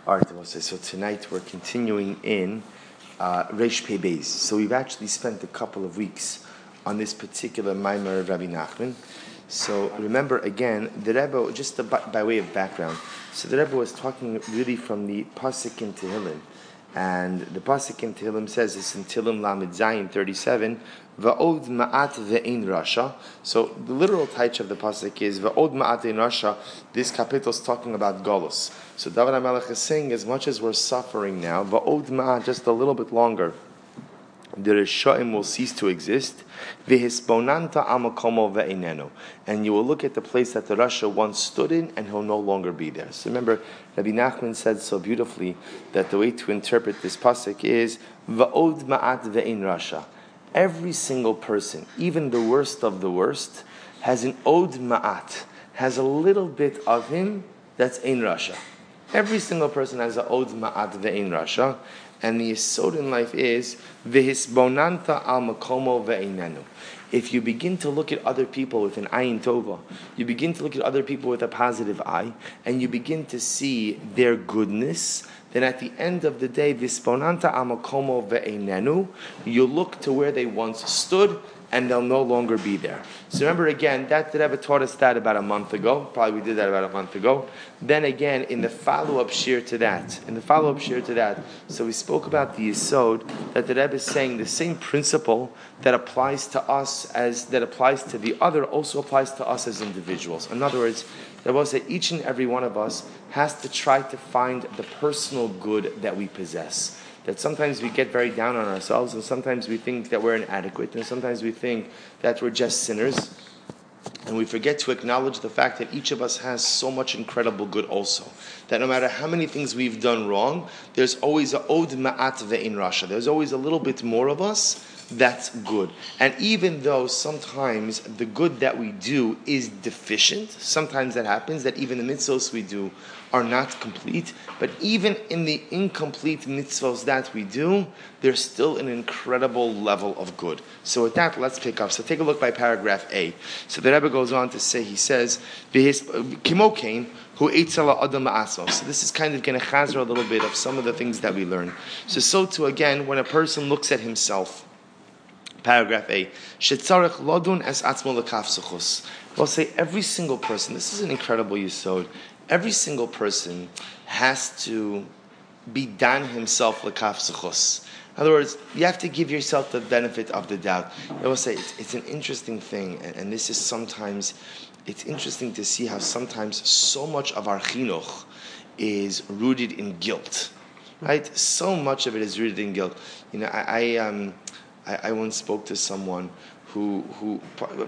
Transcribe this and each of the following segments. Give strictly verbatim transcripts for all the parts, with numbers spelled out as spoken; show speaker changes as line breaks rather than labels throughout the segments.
Alright, so tonight we're continuing in uh, Reish Pei Beis. So we've actually spent a couple of weeks on this particular Maimer of Rabbi Nachman. So remember again, the Rebbe, just by, by way of background, so the Rebbe was talking really from the Pasuk in Tehillim. And the Pasuk in Tehillim says this in Tehillim Lamed Zayin thirty-seven, Va'od ma'at ve'ein rasha. So the literal title of the Pasuk is Va'od ma'at ve'ein rasha. This capital is talking about Golus. So David HaMelech is saying, as much as we're suffering now, Va'od ma'at, just a little bit longer, the Rishaim will cease to exist. V'hisponanta amakomo ve'einenu. And you will look at the place that the Rasha once stood in, and he'll no longer be there. So remember, Rabbi Nachman said so beautifully that the way to interpret this pasuk is Va'od ma'at ve'ein Rasha. Every single person, even the worst of the worst, has an od ma'at, has a little bit of him that's ein Rasha. Every single person has an od ma'at ve'ein Rasha. And the yesod in life is v'hisbonanta al makomo ve'einenu. If you begin to look at other people with an ayin tova, you begin to look at other people with a positive eye, and you begin to see their goodness, then at the end of the day, v'hisbonanta al makomo ve'einenu, you look to where they once stood, and they'll no longer be there. So remember again, that the Rebbe taught us that about a month ago. Probably we did that about a month ago. Then again, in the follow-up shir to that, in the follow-up shir to that, so we spoke about the yesod, that the Rebbe is saying the same principle that applies to us as, that applies to the other, also applies to us as individuals. In other words, the Rebbe said each and every one of us has to try to find the personal good that we possess. That sometimes we get very down on ourselves, and sometimes we think that we're inadequate, and sometimes we think that we're just sinners, and we forget to acknowledge the fact that each of us has so much incredible good also. That no matter how many things we've done wrong, there's always a od ma'at ve'in rasha. There's always a little bit more of us that's good. And even though sometimes the good that we do is deficient, sometimes that happens, that even the mitzvos we do are not complete, but even in the incomplete mitzvos that we do, there's still an incredible level of good. So with that, let's pick up. So take a look by paragraph A. So the Rebbe goes on to say, he says, Kimo Kain, who ate sala adam ma'aso. So this is kind of going to chazer a little bit of some of the things that we learn. So so too again, when a person looks at himself, paragraph A, shetzarech lodun es atzmo lekafsuchus. We'll say every single person, this is an incredible yesod, every single person has to be dan himself lekafsuchus. In other words, you have to give yourself the benefit of the doubt. I will say it's, it's an interesting thing, and, and this is sometimes, it's interesting to see how sometimes so much of our chinuch is rooted in guilt, right? So much of it is rooted in guilt. You know, I, I um. I once spoke to someone who, who,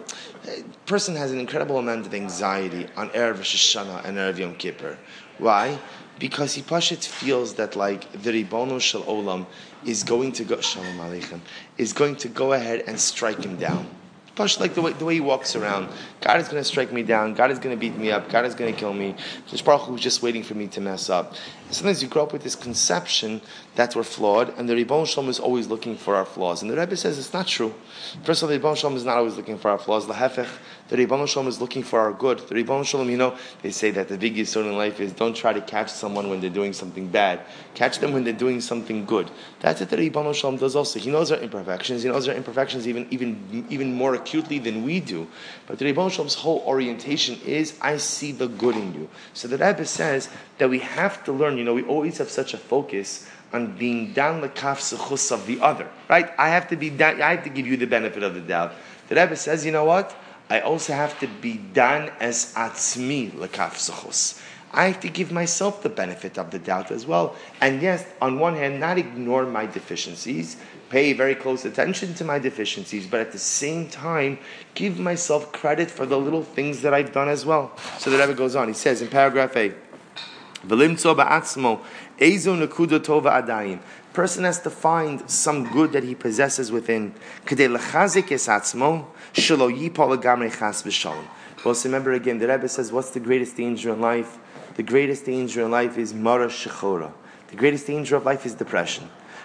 a person has an incredible amount of anxiety on Erev Rosh Hashanah and Erev Yom Kippur. Why? Because he pashit feels that like the Ribono Shel Olam is going to go, Shalom Aleichem, is going to go ahead and strike him down. Push like the way the way he walks around. God is going to strike me down. God is going to beat me up. God is going to kill me. Just Baruch Hu is just waiting for me to mess up. And sometimes you grow up with this conception that we're flawed, and the Ribbon Shalom is always looking for our flaws. And the Rebbe says it's not true. First of all, the Ribbon Shalom is not always looking for our flaws. Lahefech, the Ribbon Shalom is looking for our good. The Ribbon Shalom, you know, they say that the big yesod in life is don't try to catch someone when they're doing something bad. Catch them when they're doing something good. That's what the Ribbon Shalom does also. He knows our imperfections. He knows our imperfections even even even more acutely than we do. But the Ribbon Shalom's whole orientation is, I see the good in you. So the Rebbe says that we have to learn, you know, we always have such a focus on being down lekaf sechus of the other, right? I have to be down, I have to give you the benefit of the doubt. The Rebbe says, you know what? I also have to be done as atzmi lekaf sechus. I have to give myself the benefit of the doubt as well. And yes, on one hand, not ignore my deficiencies, pay very close attention to my deficiencies, but at the same time, give myself credit for the little things that I've done as well. So the Rebbe goes on, he says in paragraph A, V'limtzo ba'atzmo, ezo nekuda tova adayim. Person has to find some good that he possesses within. K'dei lechazik es atzmo, shelo yipol legamrei chas v'shalom. Well, so remember again, the Rebbe says, what's the greatest danger in life? The greatest danger in life is mara shechora. The greatest danger of life is depression.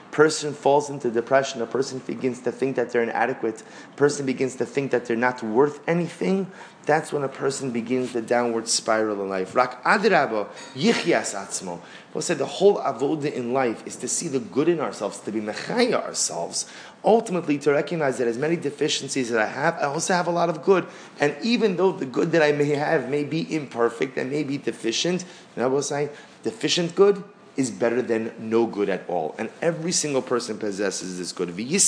person falls into depression, a person begins to think that they're inadequate, a person begins to think that they're not worth anything, that's when a person begins the downward spiral in life. Rak adrabo yichiyas atzmo. Paul said the whole avoda in life is to see the good in ourselves, to be mechaya ourselves. Ultimately, to recognize that as many deficiencies that I have, I also have a lot of good. And even though the good that I may have may be imperfect and may be deficient, you know what I'm saying? Deficient good is better than no good at all. And every single person possesses this good. You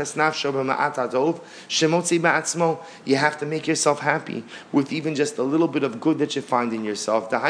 have to make yourself happy with even just a little bit of good that you find in yourself. Both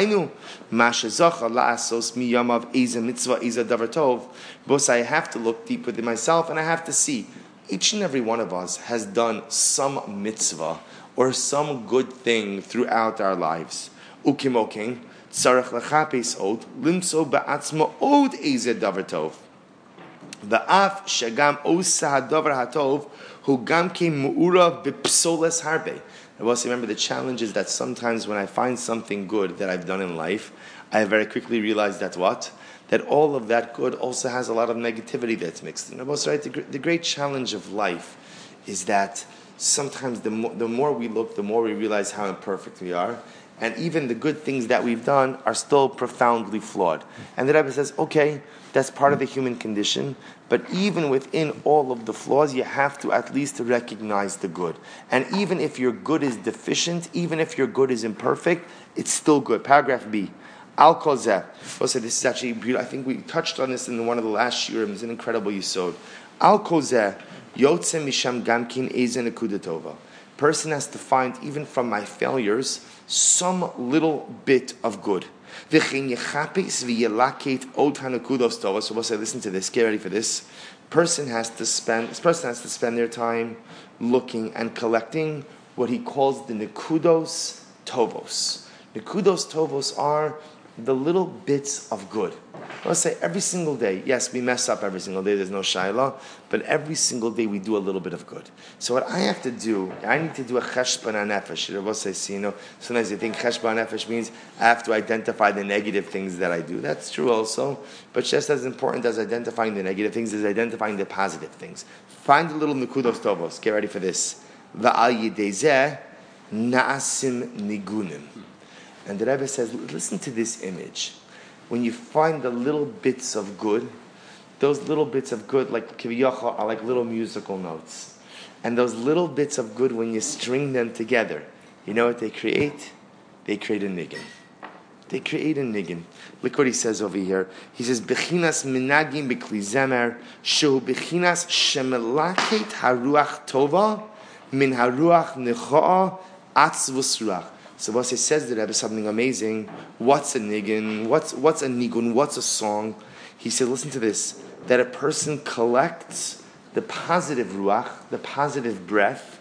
I have to look deep within myself and I have to see each and every one of us has done some mitzvah or some good thing throughout our lives. Ukimoking. Tzarech lechapes od limso ba'atzmo od eze davar tov. Va'af shagam osa hadavar hatov hu gam ke mu'ura b'psoles harbe. I also remember the challenge is that sometimes when I find something good that I've done in life, I very quickly realize that what? That all of that good also has a lot of negativity that's mixed in. Also, right, the, the great challenge of life is that sometimes the more, the more we look, the more we realize how imperfect we are. And even the good things that we've done are still profoundly flawed. And the Rebbe says, okay, that's part of the human condition, but even within all of the flaws, you have to at least recognize the good. And even if your good is deficient, even if your good is imperfect, it's still good. Paragraph B. Al kozeh. Also, this is actually beautiful. I think we touched on this in one of the last shiurim. It's an incredible yisod. Al kozeh yotze misham gamkin ezen nekudatova. Person has to find, even from my failures, some little bit of good. So we'll say, listen to this, get ready for this. Person has to spend this person has to spend their time looking and collecting what he calls the nekudos tovos. Nekudos tovos are the little bits of good. Let's say every single day, yes, we mess up every single day, there's no shayla, but every single day we do a little bit of good. So what I have to do, I need to do a cheshbon hanefesh. Rabbi says, you know, sometimes you think cheshbon hanefesh means I have to identify the negative things that I do. That's true also, but just as important as identifying the negative things is identifying the positive things. Find the little nekudos tovos. Get ready for this. Va'al yidei zeh na'asim nigunim. And the Rebbe says, listen to this image. When you find the little bits of good, those little bits of good, like kiviyachal, are like little musical notes. And those little bits of good, when you string them together, you know what they create? They create a niggin. They create a niggin. Look what he says over here. He says, Bechinas minagim b'kli zemer, shehu bechinas shemelaket haruach tova, min haruach nechoa atzvus ruach. So once he says the Rebbe something amazing, what's a niggin? What's what's a nigun? What's a song? He said, listen to this, that a person collects the positive ruach, the positive breath,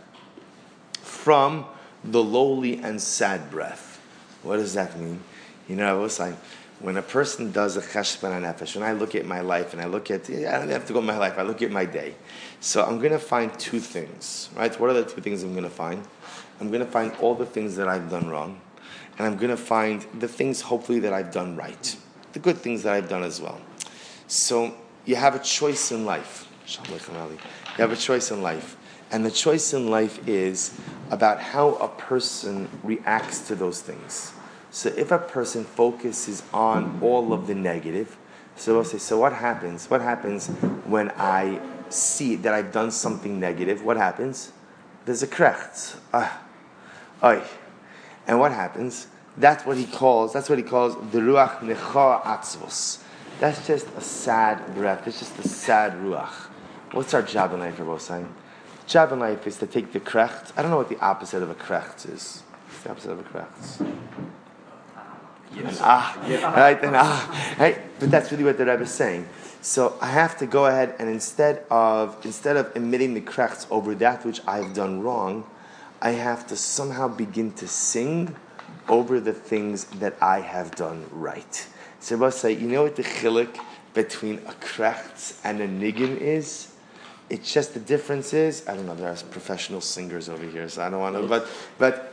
from the lowly and sad breath. What does that mean? You know, I was like, when a person does a cheshbon hanefesh, when I look at my life and I look at, I don't have to go at my life, I look at my day. So I'm going to find two things, right? What are the two things I'm going to find? I'm going to find all the things that I've done wrong, and I'm going to find the things, hopefully, that I've done right. The good things that I've done as well. So you have a choice in life. You have a choice in life. And the choice in life is about how a person reacts to those things. So if a person focuses on all of the negative, so we'll say, so what happens? What happens when I see that I've done something negative? What happens? There's a krecht. Ah. Oy. And what happens? That's what he calls, that's what he calls the ruach necha atzvos. That's just a sad breath. It's just a sad ruach. What's our job in life, Rabbi Hossein? The job in life is to take the krecht. I don't know what the opposite of a krecht is. What's the opposite of a krecht? Yes. An ah. Yeah. Right, an ah. Right? But that's really what the Rebbe is saying. So I have to go ahead and instead of instead of emitting the krechts over that which I've done wrong, I have to somehow begin to sing over the things that I have done right. So Rabbi say, you know what the chiluk between a krechts and a niggin is? It's just the difference is, I don't know, there are professional singers over here, so I don't want to, but but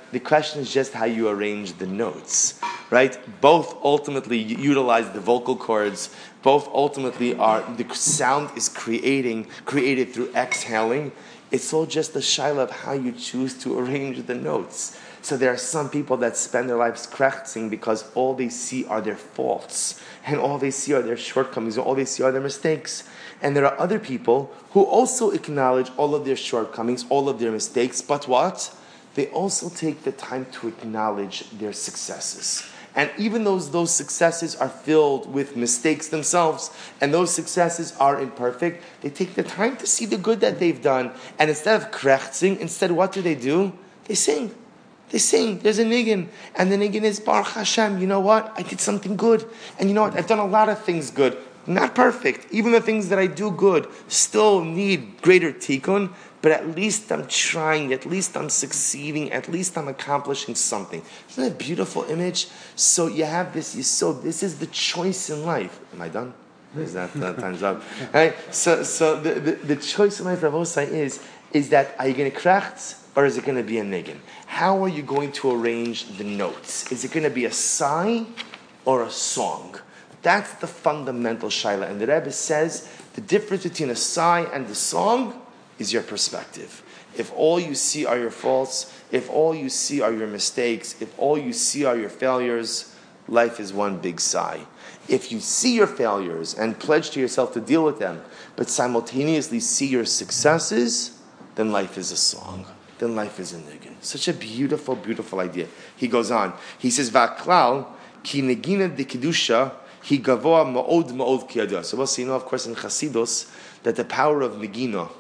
The question is just how you arrange the notes, right? Both ultimately utilize the vocal cords. Both ultimately are, the sound is creating, created through exhaling. It's all just a shaila of how you choose to arrange the notes. So there are some people that spend their lives krechtzing because all they see are their faults, and all they see are their shortcomings, and all they see are their mistakes. And there are other people who also acknowledge all of their shortcomings, all of their mistakes, but what? They also take the time to acknowledge their successes. And even though those successes are filled with mistakes themselves, and those successes are imperfect, they take the time to see the good that they've done. And instead of krechtzing, instead what do they do? They sing. They sing. There's a niggin. And the niggin is, Baruch Hashem, you know what? I did something good. And you know what? I've done a lot of things good. Not perfect. Even the things that I do good still need greater tikkun, but at least I'm trying, at least I'm succeeding, at least I'm accomplishing something. Isn't that a beautiful image? So you have this, you so this is the choice in life. Am I done? Is that uh, time's up? Right? So so the, the, the choice in life, Rav Osai, is, is that are you going to kracht or is it going to be a niggin? How are you going to arrange the notes? Is it going to be a sigh or a song? That's the fundamental shaila. And the Rebbe says the difference between a sigh and a song is your perspective. If all you see are your faults, if all you see are your mistakes, if all you see are your failures, life is one big sigh. If you see your failures and pledge to yourself to deal with them, but simultaneously see your successes, then life is a song. Then life is a niggin. Such a beautiful, beautiful idea. He goes on. He says, Va'klal ki negina de kedusha hi gavoa ma'od ma'od ki yadua. So we'll see, you know, of course, in Chasidus, that the power of negina,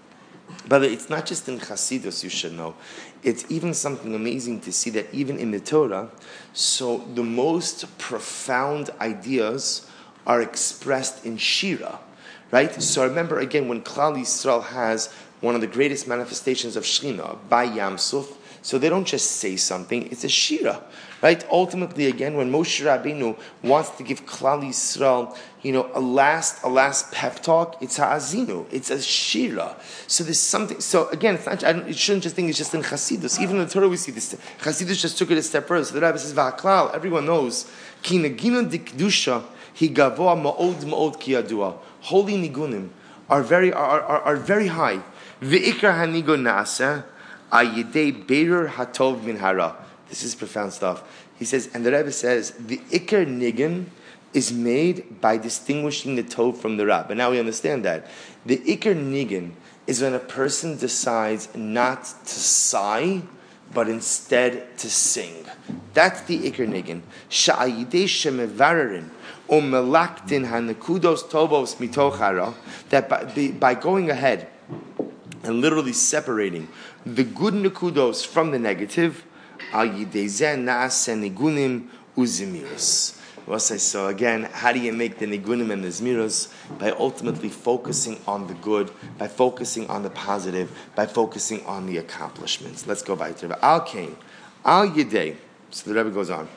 but it's not just in Chasidus, you should know. It's even something amazing to see that even in the Torah, so the most profound ideas are expressed in Shira, right? So remember again, when Klal Yisrael has one of the greatest manifestations of Shechina by Yam Suf, so they don't just say something, it's a Shira, right? Ultimately, again, when Moshe Rabbeinu wants to give Klal Yisrael, you know, a last, a last pep talk, it's a Azinu, it's a Shira. So there's something. So again, it's not. I don't, you shouldn't just think it's just in Chasidus. Even in the Torah, we see this. Chasidus just took it a step further. So the Rebbe says, "Va'klal." Everyone knows, ki negina dikdusha hi gavoa ma'od ma'od ki yadua. Holy nigunim are very are, are, are very high. Ve'ikar hanigun na'aseh ayidei beirur hatov min hara. This is profound stuff. He says, and the Rebbe says, the ikar nigun is made by distinguishing the tov from the ra. But now we understand that. The ikar nigun is when a person decides not to sigh, but instead to sing. That's the ikar nigun. Sha'ayidei shemevararin o melaktin hanekudos tovos mitoch hara. That by, by going ahead and literally separating the good nekudos from the negative, al yidei na'aseh nigunim uzimiros. So again, how do you make the nigunim and the zmiros? By ultimately focusing on the good, by focusing on the positive, by focusing on the accomplishments. Let's go by to Al Kain, Al Yidei. So the Rebbe goes on.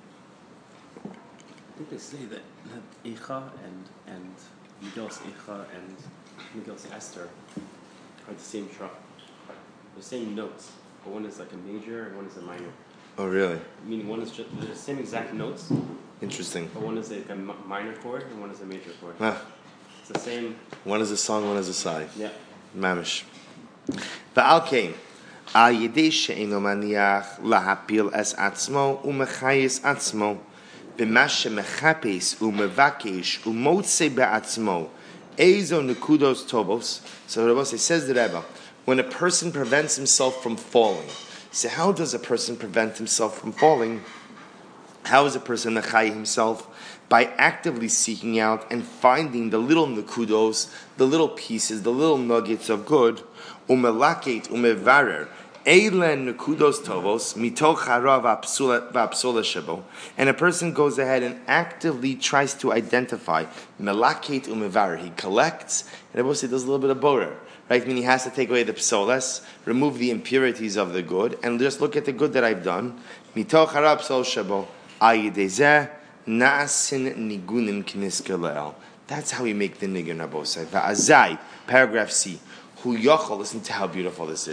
I think they say that, that Eicha and and Megillas Eicha and Megillas Esther are the same shach. The same notes, but one is like a major and one is a minor.
Oh, really?
Meaning one is just they're the same exact notes.
Interesting.
But one is like a minor chord and one is a major chord.
Ah.
It's the same.
One is a song, one is a sigh.
Yeah.
Mamish. Va'al kain, al yidei she'eino maniach lahapil es atzmo umechayis atzmo b'ma shemechapes umevakesh umotze be'atzmo eizo nekudos tovos. So Rebbe says the Rebbe, when a person prevents himself from falling. So how does a person prevent himself from falling? How is a person mechayim himself? By actively seeking out and finding the little nekudos, the little pieces, the little nuggets of good. Umelaket umevarer eilen nekudos tovos mitoch hara v'apsula shebo. And a person goes ahead and actively tries to identify melaket umevarer. He collects, and I will say does a little bit of borer. Right, I mean he has to take away the psolas, remove the impurities of the good, and just look at the good that I've done. Mitoch hara psol shebo ayidezeh na'asin nigunim k'niskelel. That's how we make the nigun, Rabosai. Va'azai, paragraph C. Hu yochol, listen to how beautiful this is.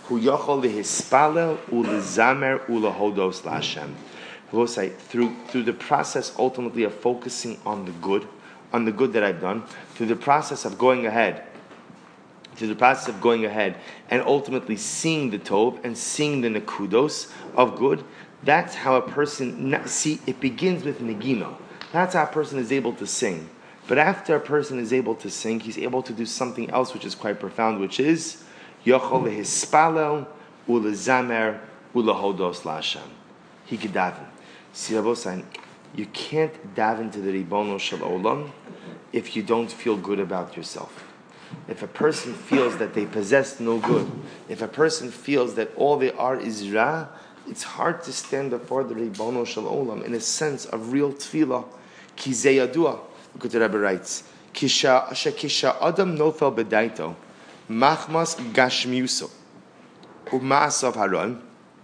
Hu yochol lehispalel ulezamer ulehodos laHashem. We'll say through through the process ultimately of focusing on the good, on the good that I've done, through the process of going ahead, through the process of going ahead, and ultimately seeing the tov and seeing the nekudos of good. That's how a person see. It begins with negino. That's how a person is able to sing. But after a person is able to sing, he's able to do something else which is quite profound, which is yochol lehispalel ulezamer ulehodos laHashem. He could daven. See, Rabbi, you can't daven to the Ribono Shel Olam if you don't feel good about yourself. If a person feels that they possess no good, if a person feels that all they are is Ra, it's hard to stand before the Ribono Shel Olam in a sense of real tefillah. Ki zeh yadua. Look what the Rebbe writes. Kisha shekisha adam nofel bedaito machmas gashmiuso umaasav haron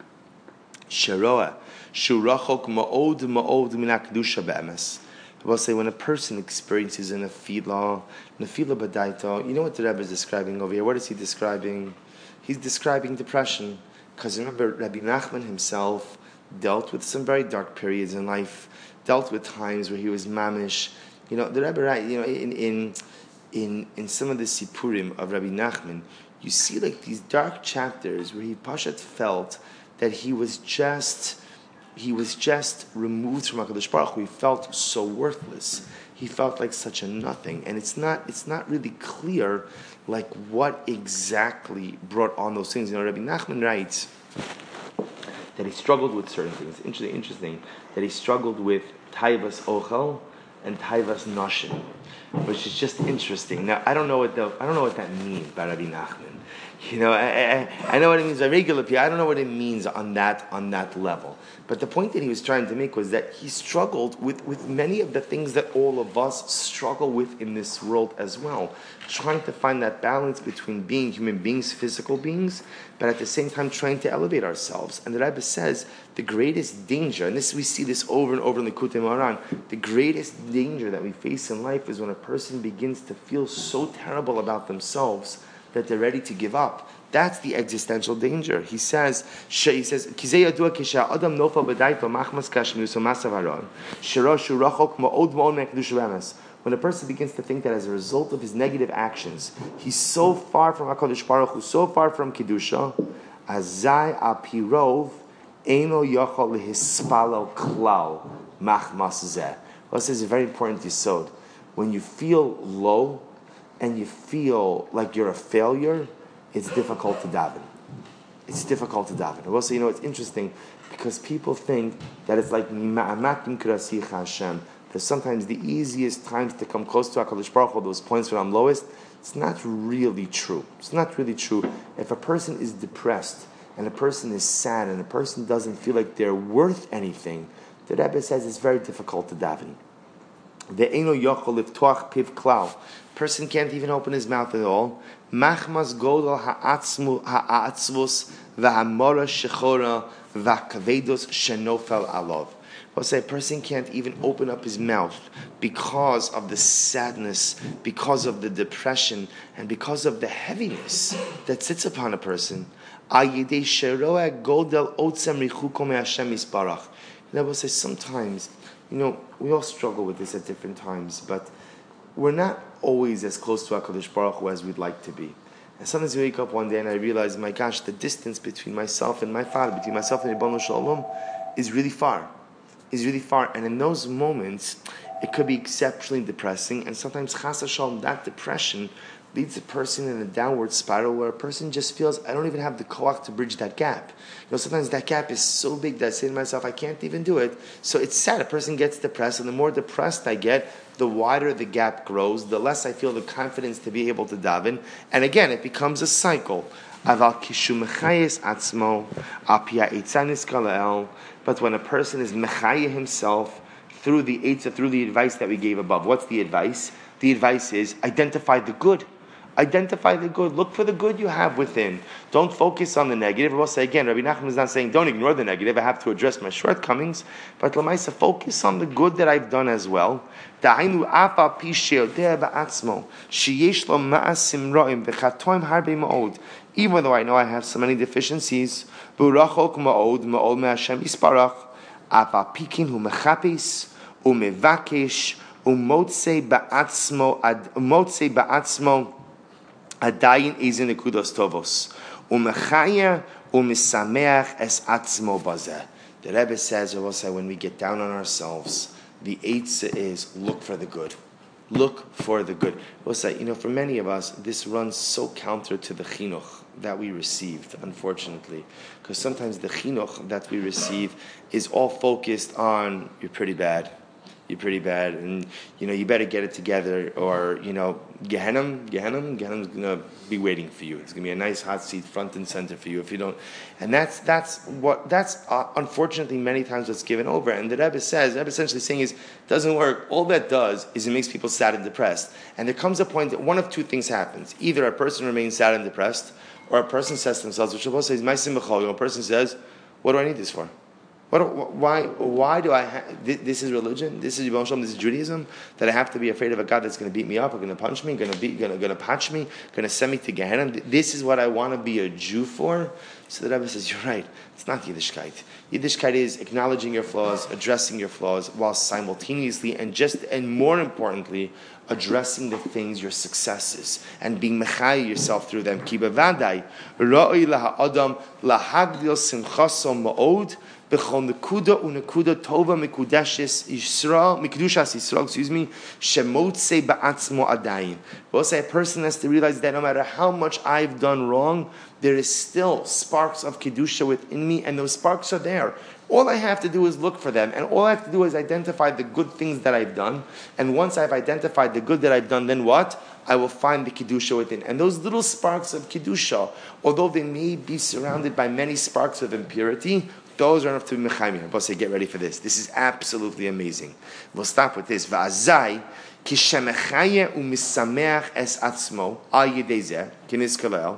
sheroa shurachok ma'od ma'od min hakdusha be'emes. I will say when a person experiences a nefila, nefila bedaito, you know what the Rebbe is describing over here? What is he describing? He's describing depression. Because remember, Rabbi Nachman himself dealt with some very dark periods in life, dealt with times where he was mamish. You know, the Rebbe, right? You know, in in in in some of the sipurim of Rabbi Nachman, you see like these dark chapters where he pashat felt that he was just he was just removed from HaKadosh Baruch Hu. He felt so worthless. He felt like such a nothing, and it's not it's not really clear like what exactly brought on those things. You know, Rabbi Nachman writes that he struggled with certain things. Interesting, interesting that he struggled with taivas ochel and taivas nashim, which is just interesting. Now, I don't know what the, I don't know what that means by Rabbi Nachman. You know, I, I, I know what it means by regular people. I don't know what it means on that on that level. But the point that he was trying to make was that he struggled with, with many of the things that all of us struggle with in this world as well. Trying to find that balance between being human beings, physical beings, but at the same time trying to elevate ourselves. And the Rebbe says the greatest danger, and this we see this over and over in the Likutei Moharan, the greatest danger that we face in life is when a person begins to feel so terrible about themselves that they're ready to give up. That's the existential danger. He says, he says, when a person begins to think that as a result of his negative actions, he's so far from HaKadosh Baruch Hu, so far from Kedusha, azai apirov eino yochol lehispalo klal machmas zeh. Well, this is a very important yesod. When you feel low and you feel like you're a failure, it's difficult to daven. It's difficult to daven. I will say, you know, it's interesting because people think that it's like ma'amatim krasicha Hashem. That sometimes the easiest times to come close to HaKadosh Baruch Hu, those points when I'm lowest, it's not really true. It's not really true. If a person is depressed and a person is sad and a person doesn't feel like they're worth anything, the Rebbe says it's very difficult to daven. Ve'eno yochol liftoach piv klal. Person can't even open his mouth at all. Machmas godol ha'atzvus v'hamora shechora v'kavedos shenofel alov. I'll say a person can't even open up his mouth because of the sadness, because of the depression, and because of the heaviness that sits upon a person. And I will say sometimes, you know, we all struggle with this at different times, but we're not always as close to HaKadosh Baruch Hu as we'd like to be. And sometimes I wake up one day and I realize, my gosh, the distance between myself and my Father, between myself and Ribono Shel Olam, is really far. Is really far. And in those moments, it could be exceptionally depressing. And sometimes, chas v'shalom, that depression leads a person in a downward spiral where a person just feels, I don't even have the koach to bridge that gap. You know, sometimes that gap is so big that I say to myself, I can't even do it. So it's sad. A person gets depressed, and the more depressed I get, the wider the gap grows, the less I feel the confidence to be able to daven. And again, it becomes a cycle. But when a person is mechaya himself through the eitzah, through the advice that we gave above, what's the advice? The advice is identify the good. Identify the good. Look for the good you have within. Don't focus on the negative. We'll say again, Rabbi Nachman is not saying don't ignore the negative. I have to address my shortcomings. But Lamaisa, focus on the good that I've done as well. Even though I know I have so many deficiencies, umotse ba'atzmo umotse ba'atzmo adayin izin nekudos tovos umechaya umisameach es atzmo bazeh. The Rebbe says, I will say, when we get down on ourselves, the eitzah is look for the good. Look for the good. We'll say, you know, for many of us, this runs so counter to the chinuch that we received, unfortunately. Because sometimes the chinuch that we receive is all focused on, you're pretty bad. You're pretty bad, and you know you better get it together, or you know Gehenna, Gehenna, Gehenna's gonna be waiting for you. It's gonna be a nice hot seat, front and center for you if you don't. And that's that's what that's uh, unfortunately many times what's given over. And the Rebbe says, the Rebbe essentially saying is, doesn't work. All that does is it makes people sad and depressed. And there comes a point that one of two things happens: either a person remains sad and depressed, or a person says to themselves, which Shabbos says, "Ma'asim b'chol." A person says, "What do I need this for? What, why, why do I have, this is religion, this is Yibam Shalom, this is Judaism, that I have to be afraid of a God that's going to beat me up, or going to punch me, going to beat, going to, going to patch me, going to send me to Gehenna? This is what I want to be a Jew for?" So the Rebbe says, you're right, it's not Yiddishkeit. Yiddishkeit is acknowledging your flaws, addressing your flaws, while simultaneously, and just, and more importantly, addressing the things, your successes, and being mechai yourself through them. Ki bevadai, ra'oi laha adam lahagdil simchaso ma'od, b'chol nekuda unekuda tova mikudashis Yisrael, mikudushas Yisrael, excuse me, shemotze ba'atzmo adayin. We'll say a person has to realize that no matter how much I've done wrong, there is still sparks of kedusha within me, and those sparks are there. All I have to do is look for them, and all I have to do is identify the good things that I've done. And once I've identified the good that I've done, then what? I will find the kedusha within. And those little sparks of kedusha, although they may be surrounded by many sparks of impurity, those are enough to be mechayim. But say, get ready for this. This is absolutely amazing. We'll stop with this. Va'azai kishemechaye umisameach es atzmo al yedei zeh kinizkalel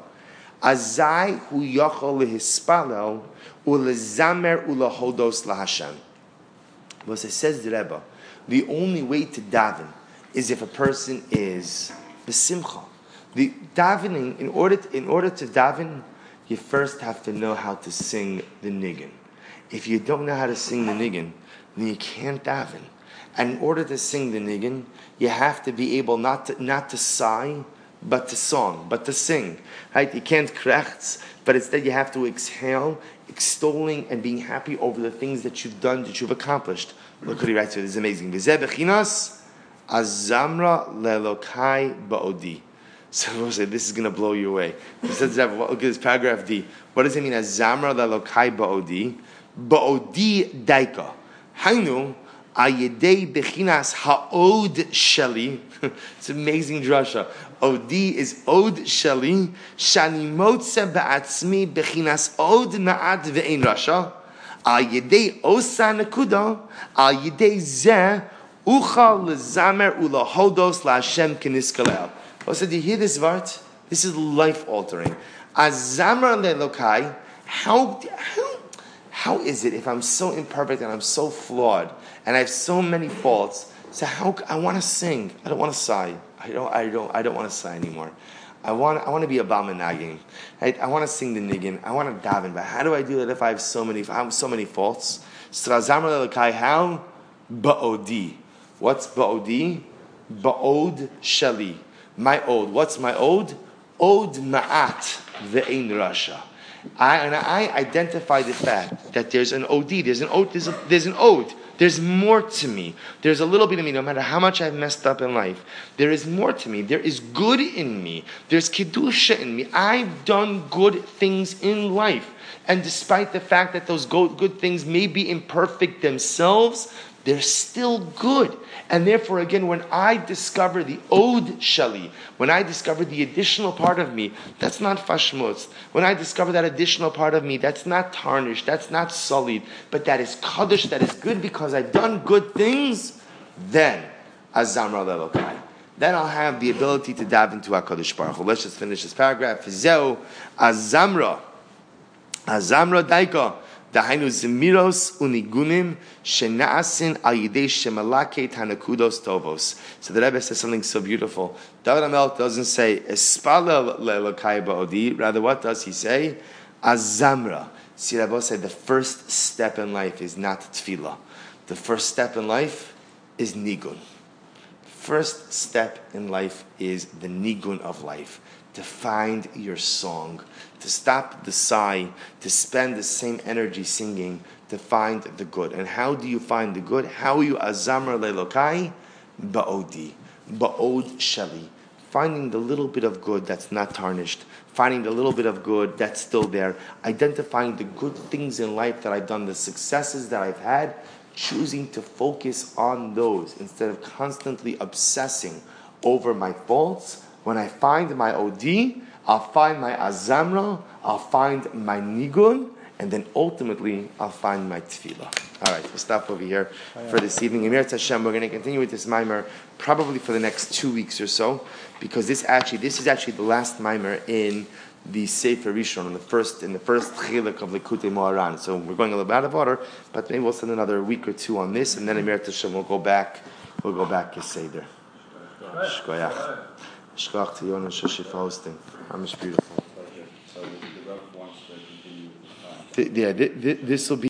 azai hu yachol lehispalel ulezamer ulahodos lahashem. But it says the Rebbe, the only way to daven is if a person is besimcha. The davening, in order to, in order to daven, you first have to know how to sing the nigun. If you don't know how to sing the nigun, then you can't daven. And in order to sing the nigun, you have to be able not to not to sigh, but to song, but to sing. Right? You can't krechts, but instead you have to exhale, extolling and being happy over the things that you've done, that you've accomplished. Look what he writes here. This is amazing. V'zeh bechinas azamra lelokai ba'odi. So we'll say, this is going to blow you away. He says, look at this paragraph D. What does it mean? Azamra lelokai ba'odi. Ba'odi daika. Hainu ayedei bechinas ha'od sheli. It's an amazing drasha. Odi is od sheli. Shani motze ba'atzmi bechinas od ma'at ve'ein rasha. Ayedei osa nekuda. Ayedei zeh uchal lezamer ulahodos la'Hashem keniskalel. Also, do you hear this word? This is life altering. Azamra lelokai. How, how, how is it if I'm so imperfect and I'm so flawed and I have so many faults? So how I want to sing. I don't want to sigh. I don't. I don't. I don't want to sigh anymore. I want. I want to be a bama nagin. I, I want to sing the niggin. I want to daven. But how do I do that if I have so many? If I have so many faults. So azamra lelokai. How? Ba'odi. What's ba'odi? Ba'od shali. My ode. What's my ode? Ode ma'at ve'ein rasha. I and I identify the fact that there's an od. There's an ode. There's, a, there's an ode. There's more to me. There's a little bit of me. No matter how much I've messed up in life, there is more to me. There is good in me. There's kedusha in me. I've done good things in life, and despite the fact that those good things may be imperfect themselves, they're still good. And therefore, again, when I discover the Od Shali, when I discover the additional part of me, that's not fashmutz. When I discover that additional part of me, that's not tarnished, that's not sullied, but that is kaddish, that is good because I've done good things, then, Azamra Lelokai. then I'll have the ability to dive into HaKadosh Baruch Hu. Let's just finish this paragraph. Zeu azamra, azamra daika, dahainu zemiros unigunim shenaasin al yidei shemalake tanakudos tovos. So the Rebbe says something so beautiful. David HaMelech doesn't say espala le'elokai ba'odi. Rather, what does he say? Azamra. See, Rabbi said the first step in life is not tefillah. The first step in life is nigun. First step in life is the nigun of life. To find your song. To stop the sigh. To spend the same energy singing. To find the good. And how do you find the good? How are you azamra le'elokai? Ba'odi. Ba'od sheli. Finding the little bit of good that's not tarnished. Finding the little bit of good that's still there. Identifying the good things in life that I've done. The successes that I've had. Choosing to focus on those instead of constantly obsessing over my faults. When I find my O D, I'll find my azamra, I'll find my nigun, and then ultimately I'll find my tefillah. All right, we'll stop over here for this evening. Emir Tashem, we're going to continue with this mimer probably for the next two weeks or so, because this actually this is actually the last mimer in the Sefer Rishon, in the first in the first chiluk of Likutei Moharan. So we're going a little bit out of order, but maybe we'll spend another week or two on this, and then Emir Tashem will go back. We'll go back to Seder. Shkoyach. Shkoyach to Yonah Shoshi for hosting. Amish beautiful. Yeah, this will be.